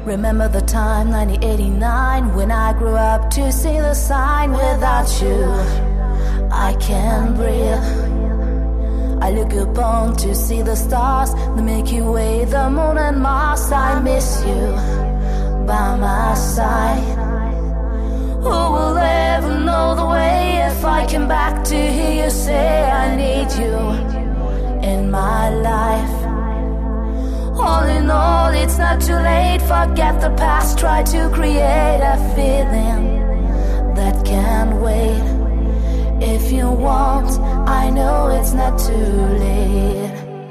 Remember the time, 1989, when I grew up to see the sign. Without you, I can't breathe. I look upon to see the stars, the Milky Way, the moon and Mars. I miss you by my side. Who will ever know the way if I came back to hear you say I need you in my life? All in all, it's not too late. Forget the past, try to create a feeling that can't wait. If you want, I know it's not too late.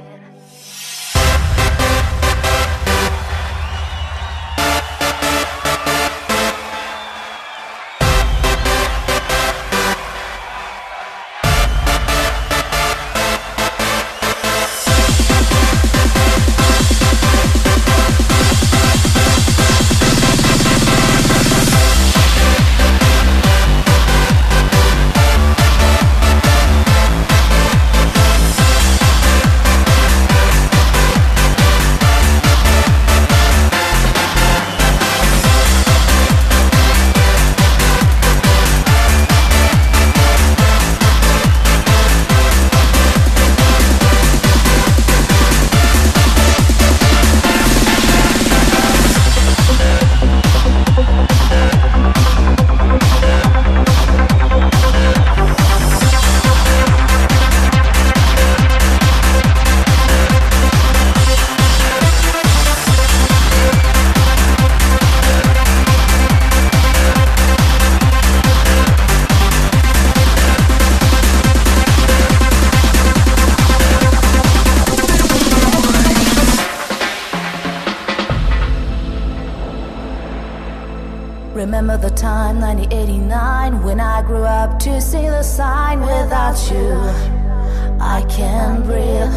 Remember the time, 1989, when I grew up to see the sign. Without you, I can't breathe.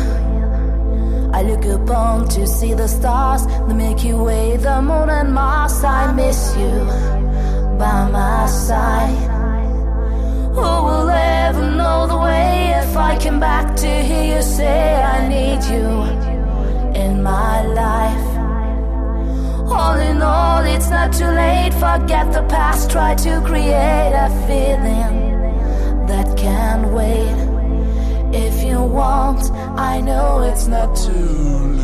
I look upon to see the stars, the Milky Way, the moon and Mars. I miss you by my side. Who will ever know the way if I came back to hear you say I need you in my life? All in all, it's not too late. Forget the past, try to create a feeling that can't wait. If you want, I know it's not too late.